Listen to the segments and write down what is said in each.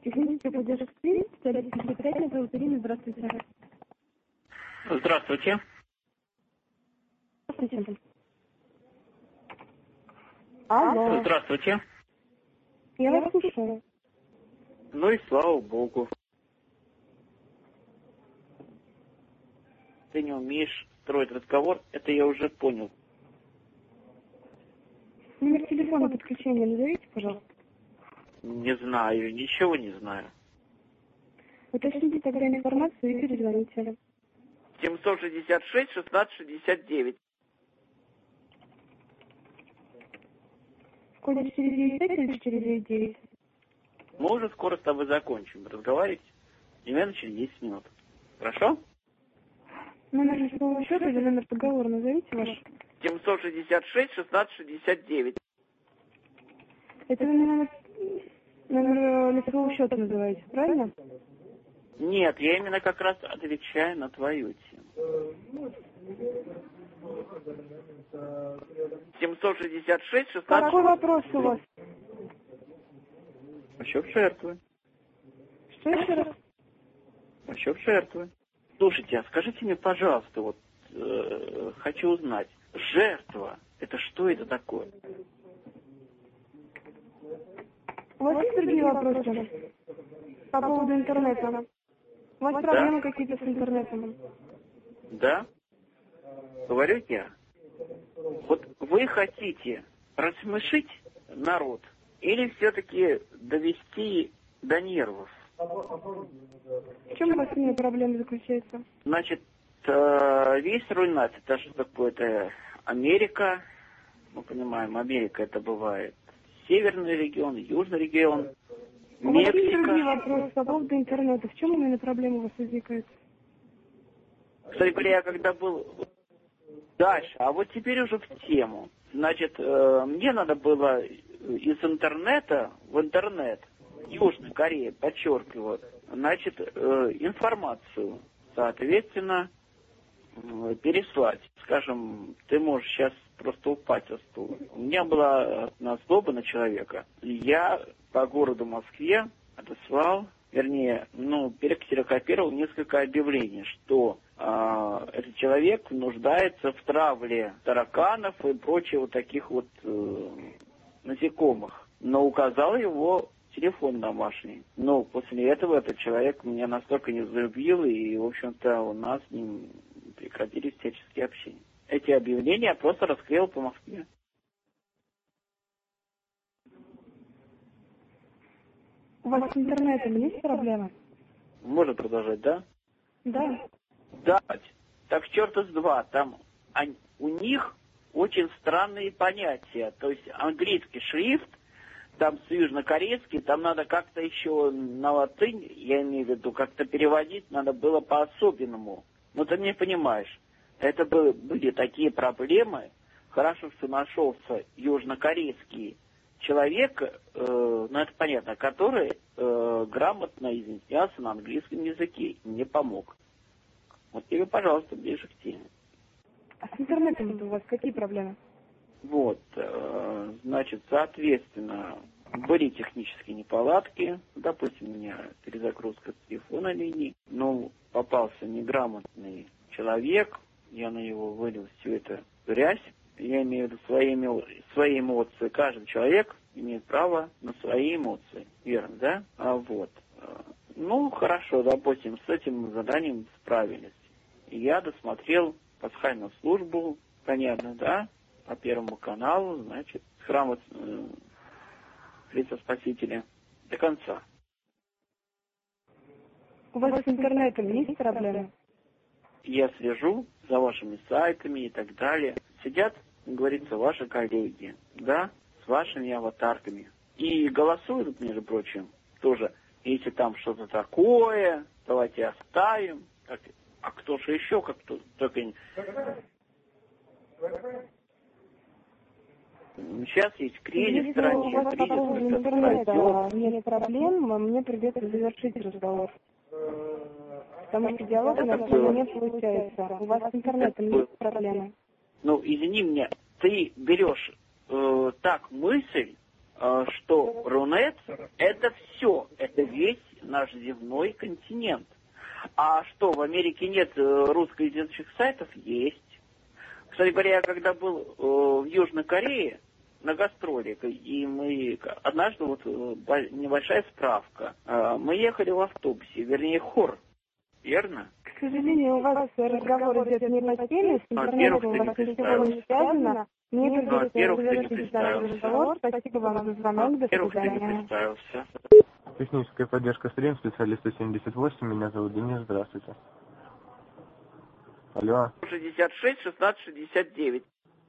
Технический поддержка специалист секретаря зовут Ирина. Здравствуйте. Здравствуйте. Здравствуйте. Алло. Здравствуйте. Я вас слушаю. Ну и слава богу. Ты не умеешь строить разговор, это я уже понял. Номер телефона подключения назовите, пожалуйста. Не знаю, ничего не знаю. Уточните тогда информацию и перезвоните. 766 1669. В коде 495 или 499? Мы уже скоро с тобой закончим разговаривать. Примерно через 10 минут. Хорошо? Номер лицевого счета или номер договора назовите ваш. 766 1669. Это вы номер лицевого счета называете, правильно? Нет, я именно как раз отвечаю на твою тему. 766 16... Какой вопрос у вас? Насчет жертвы. Что еще раз? Насчет жертвы. Слушайте, а скажите мне, пожалуйста, вот хочу узнать, жертва, это что это такое? У вас есть другие вопросы по поводу интернета? У вас проблемы какие-то с интернетом? Да? Говорю я. Вот вы хотите рассмешить народ или все-таки довести до нервов? В чем у вас именно проблема заключается? Значит, весь Рунет, это что такое-то Америка, мы понимаем, Америка это бывает северный регион, южный регион, У вас есть другие Мексика. вопросы по поводу интернета? В чем именно проблема у вас возникает? Кстати говоря, я когда был дальше, а вот теперь уже в тему. Значит, мне надо было из интернета в интернет, Южной Кореи, подчеркиваю, значит, информацию, соответственно, переслать. Скажем, ты можешь сейчас просто упасть со стула. У меня была злоба на человека. Я по городу Москве отослал, вернее, перексерокопировал несколько объявлений, что этот человек нуждается в травле тараканов и прочих вот таких вот насекомых. Но указал его телефон домашний. Но после этого этот человек меня настолько не взлюбил, и, в общем-то, у нас с ним прекратились всяческие общения. Эти объявления я просто расклеил по Москве. У вас с интернетом есть проблемы? Можно продолжать, да? Да. Да. Так черта с два. Там у них очень странные понятия. То есть английский шрифт, там южнокорейский, там надо как-то еще на латынь, я имею в виду, как-то переводить надо было по-особенному. Но ты не понимаешь. Это были такие проблемы. Хорошо, что нашелся южнокорейский человек, это понятно, который грамотно изъяснялся на английском языке. Мне помог. Вот тебе, пожалуйста, ближе к теме. А с интернетом у вас какие проблемы? Вот, значит, соответственно, были технические неполадки. Допустим, у меня перезагрузка телефона линии. Но попался неграмотный человек. Я на него вылил всю эту грязь. Я имею в виду свои эмоции. Каждый человек имеет право на свои эмоции. Верно, да? Хорошо, допустим, с этим заданием справились. Я досмотрел пасхальную службу, понятно, да? По Первому каналу, значит, с храма Христа Спасителя до конца. У вас с интернетом есть проблемы? Я слежу за вашими сайтами и так далее. Сидят, как говорится, ваши коллеги, да, с вашими аватарками. И голосуют, между прочим, тоже, если там что-то такое, давайте оставим. А кто же еще, как только... Сейчас есть кризис в стране, у вас по поводу интернета нет проблем, мне придется завершить разговор. Потому что диалог у нас не получается. У вас с интернетом есть проблемы? Извини меня, ты берешь так мысль, что Рунет это все, это весь наш земной континент. А что, в Америке нет русскоязычных сайтов? Есть. Кстати говоря, я когда был в Южной Корее на гастроли, и мы однажды, вот небольшая справка, мы ехали в автобусе, вернее хор, верно? К сожалению, у вас разговор идет не по теме, с интернетом у вас ничего не связано. Мне придется завершить данный разговор. Спасибо вам за звонок. До свидания. Техническая поддержка стрим, специалиста 78. Меня зовут Денис. Здравствуйте. Алло. 66 16 69.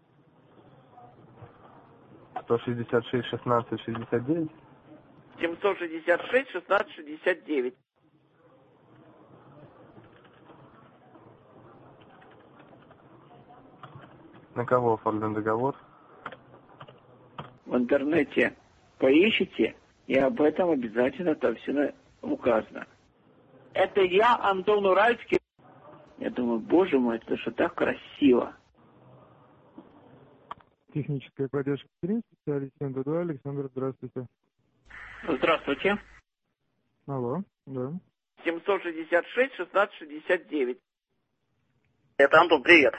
166 16 69. 766 16 69. На кого оформлен договор? В интернете поищите, и об этом обязательно там все указано. Это я, Антон Уральский. Я думаю, боже мой, это что так красиво. Техническая поддержка стрим, специалист 2, Александр, здравствуйте. Здравствуйте. Алло, да. 766 16 69. Это Антон, привет.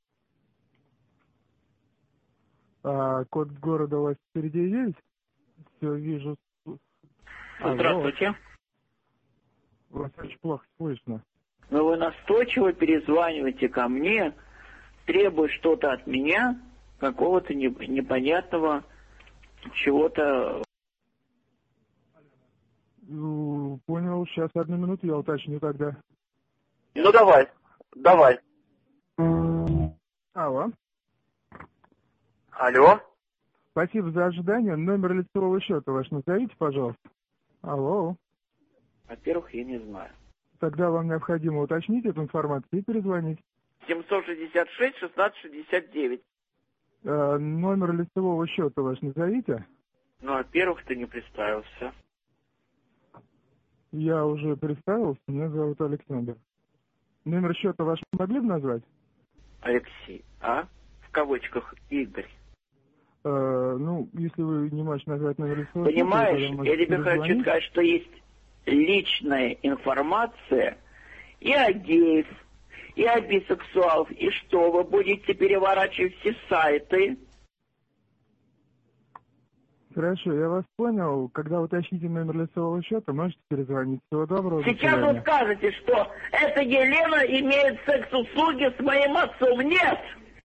А код города у вас впереди есть? Все, вижу. Здравствуйте. Вас очень плохо слышно. Но вы настойчиво перезваниваете ко мне, требуя что-то от меня, какого-то непонятного чего-то. Понял, сейчас 1 минуту, я уточню тогда. Ну давай. Алло. Алло. Спасибо за ожидание. Номер лицевого счета ваш назовите, пожалуйста. Алло. Во-первых, я не знаю. Тогда вам необходимо уточнить эту информацию и перезвонить. 766 16 69. Номер лицевого счета ваш назовите. Ну, во-первых, ты не представился. Я уже представился, меня зовут Александр. Номер счета ваш могли бы назвать? Алексей, а? В кавычках Игорь. Ну, если вы не можете назвать номер лицевого счета... Понимаешь, я тебе хочу сказать, что есть личная информация и о геев, и о бисексуалов. И что, вы будете переворачивать все сайты? Хорошо, я вас понял. Когда уточните номер лицевого счета, можете перезвонить. Всего доброго. Сейчас вы скажете, что эта Елена имеет секс-услуги с моим отцом. Нет!